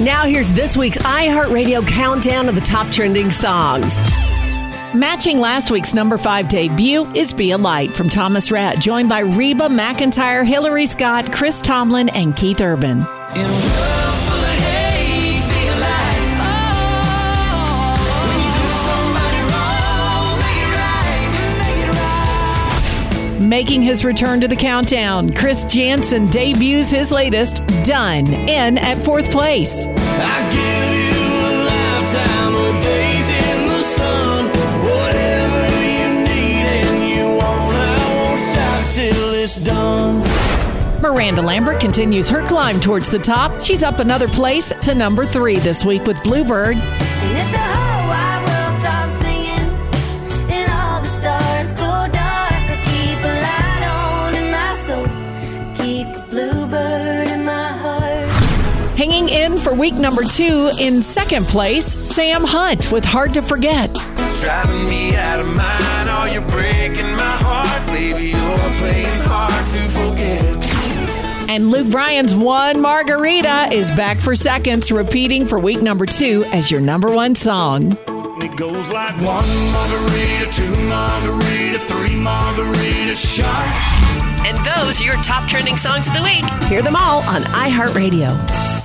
Now here's this week's iHeartRadio countdown of the top trending songs. Matching last week's number 5 debut is Be a Light from Thomas Rhett, joined by Reba McEntire, Hillary Scott, Chris Tomlin, and Keith Urban. In a world full of hate, be a light. When you do somebody wrong, make it right. Making his return to the countdown, Chris Jansen debuts his latest, Done, in at 4th place. I give you a lifetime of days in the sun. Whatever you need and you want, I won't stop till it's done. Miranda Lambert continues her climb towards the top. She's up another place to number 3 this week with Bluebird. And if the whole wide world stops singing and all the stars go dark, I keep a light on in my soul, keep a bluebird in my heart. Hanging in for week number 2 in 2nd place, Sam Hunt with Hard to Forget. It's driving me out of mind. Oh, you're breaking my heart, baby. You're playing hard to forget. And Luke Bryan's One Margarita is back for seconds, repeating for week number 2 as your number 1 song. It goes like 1 margarita, 2 margarita, 3 margarita shot. And those are your top trending songs of the week. Hear them all on iHeartRadio.